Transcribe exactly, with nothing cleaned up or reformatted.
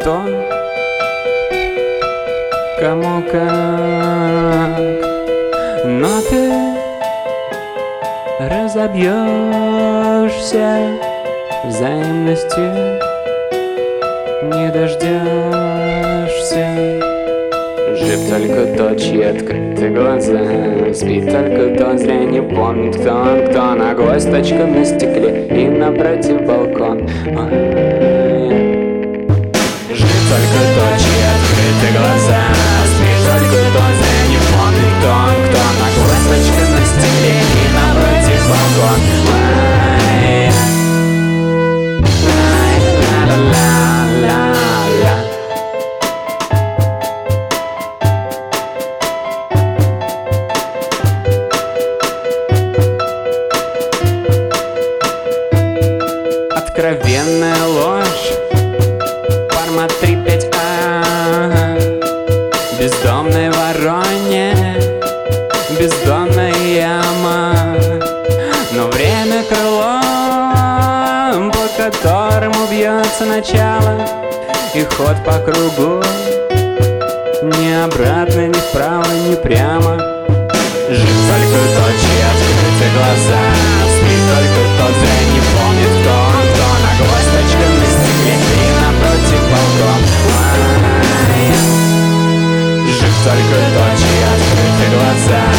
кто, кому как, но ты разобьешься взаимностью, не дождешься. Жив только тот, чьи открыты глаза, спит только тот, зря не помнит, кто он, кто. На гвоздочка на стекле и напротив балкон. Жив только тот, чьи открыты глаза, спит только тот, зря не помнит, кто он, кто. На гвоздочка на стекле и напротив балкон. Откровенная ложь, формат три пять а, бездомной вороне, бездонная яма, но время крылом, по которому бьется начало, и ход по кругу, ни обратно, ни вправо, ни прямо. Жив только тот, чьи открыты глаза, спит только тот, зря не помнит, кто он, кто. На гвоздочка на стекле и напротив балкон. Жив только тот, чьи открыты глаза,